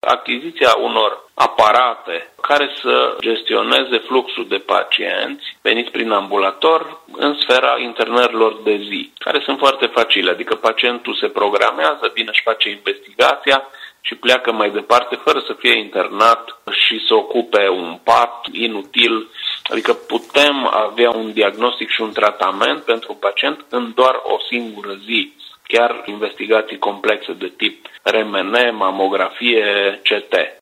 achiziția unor aparate care să gestioneze fluxul de pacienți veniți prin ambulator în sfera internărilor de zi, care sunt foarte facile, adică pacientul se programează, vine și face investigația și pleacă mai departe fără să fie internat și să ocupe un pat inutil. Adică putem avea un diagnostic și un tratament pentru un pacient în doar o singură zi. Chiar investigații complexe de tip RMN, mamografie, CT.